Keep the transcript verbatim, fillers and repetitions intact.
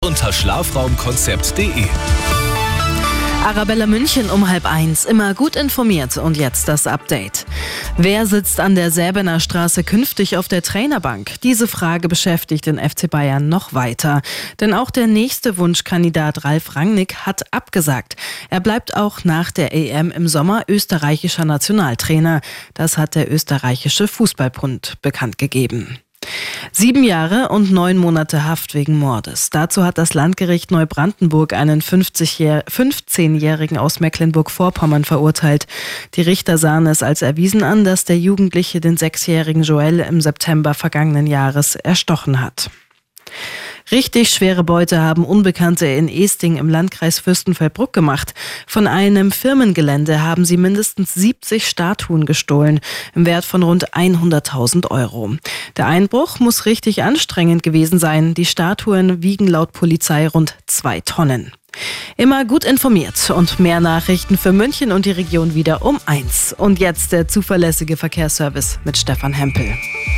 unter schlafraumkonzept punkt de. Arabella München um halb eins, immer gut informiert und jetzt das Update. Wer sitzt an der Säbener Straße künftig auf der Trainerbank? Diese Frage beschäftigt den F C Bayern noch weiter. Denn auch der nächste Wunschkandidat Ralf Rangnick hat abgesagt. Er bleibt auch nach der E M im Sommer österreichischer Nationaltrainer. Das hat der österreichische Fußballbund bekannt gegeben. Sieben Jahre und neun Monate Haft wegen Mordes. Dazu hat das Landgericht Neubrandenburg einen fünfzehnjährigen aus Mecklenburg-Vorpommern verurteilt. Die Richter sahen es als erwiesen an, dass der Jugendliche den sechsjährigen Joel im September vergangenen Jahres erstochen hat. Richtig schwere Beute haben Unbekannte in Eesting im Landkreis Fürstenfeldbruck gemacht. Von einem Firmengelände haben sie mindestens siebzig Statuen gestohlen, im Wert von rund hunderttausend Euro. Der Einbruch muss richtig anstrengend gewesen sein. Die Statuen wiegen laut Polizei rund zwei Tonnen. Immer gut informiert und mehr Nachrichten für München und die Region wieder um eins. Und jetzt der zuverlässige Verkehrsservice mit Stefan Hempel.